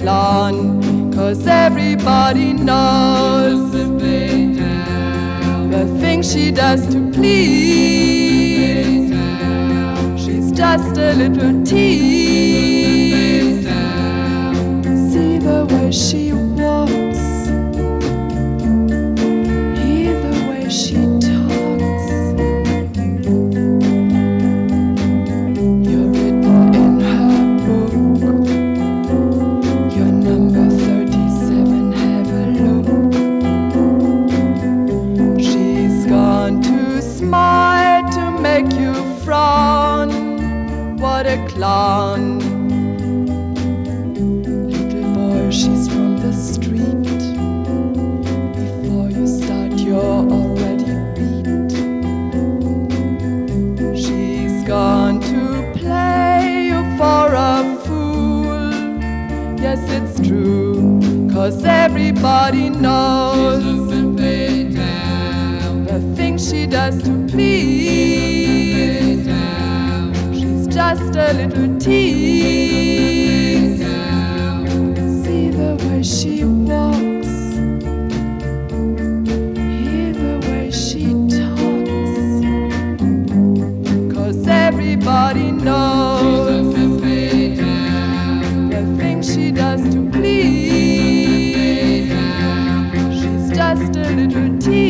clown, 'cause everybody knows the things she does to please. She's just a little tease. See the way she walks, hear the way she talks. You're written in her book. You're number 37, have a look. She's gone to smile to make you frown. What a clown. Little boy, she's from the street. Before you start, you're already beat. She's gone to play you for a fool. Yes, it's true, 'cause everybody knows the things she does to please. She's just a little tease. See the way she walks, hear the way she talks, 'cause everybody knows the things she does to please. She's just a little tease.